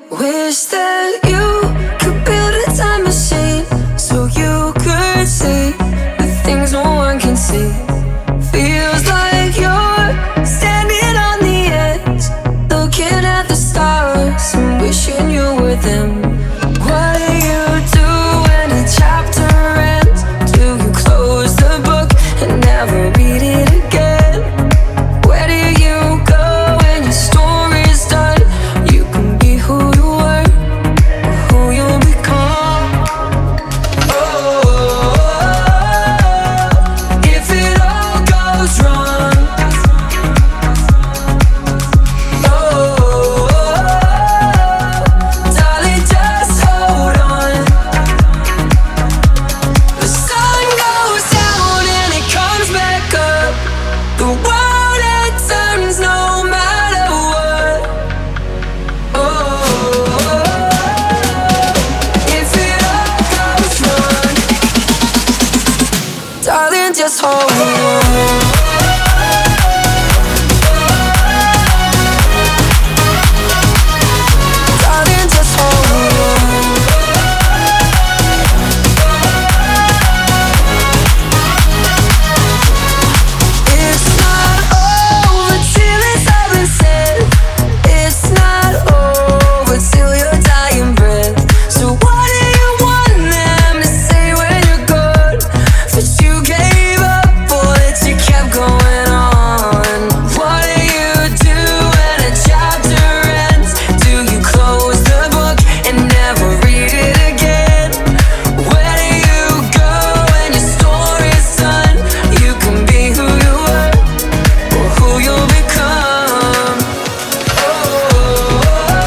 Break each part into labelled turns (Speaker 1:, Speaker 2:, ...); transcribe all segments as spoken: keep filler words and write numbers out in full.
Speaker 1: Wish that you could build a time machine so you could see the things no one can see. Feels like you're standing on the edge, looking at the stars and wishing you were them. What do you do when a chapter ends? Do you close the book and never read it again? Where do you go when your story's done? You can be who you were, who you'll become. Oh, if it all goes wrong. Oh, darling, just hold on. The sun goes down and it comes back up. The world it turns no matter what. Oh, if it all goes wrong, darling, just hold on. Darling, just hold on. It's not over till it's all been said. It's not over till your dying breath. So what do you want them to say when you're gone? That you gave up or that you kept going on? What do you do when a chapter ends? Do you close the book and never read it again? Where do you go when your story's done? You can be who you were or who you'll become. Oh,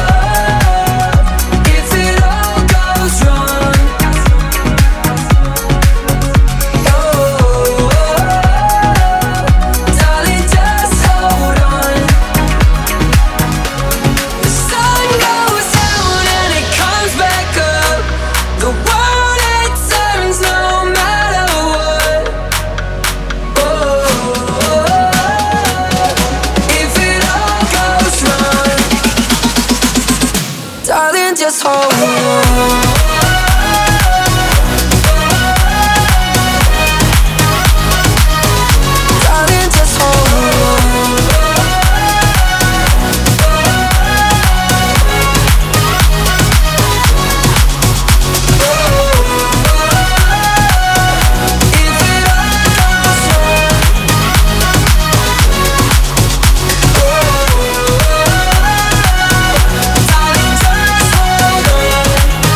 Speaker 1: if it all goes wrong. Oh, darling, just hold on. The sun goes down and it comes back up. The world it turns no matter what. Oh, if it all goes wrong, darling, just hold on. Darling, just hold on. If it all goes wrong, darling, just hold on.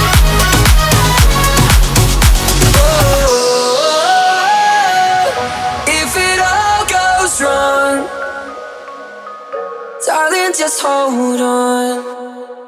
Speaker 1: If it all goes wrong, darling, just hold on.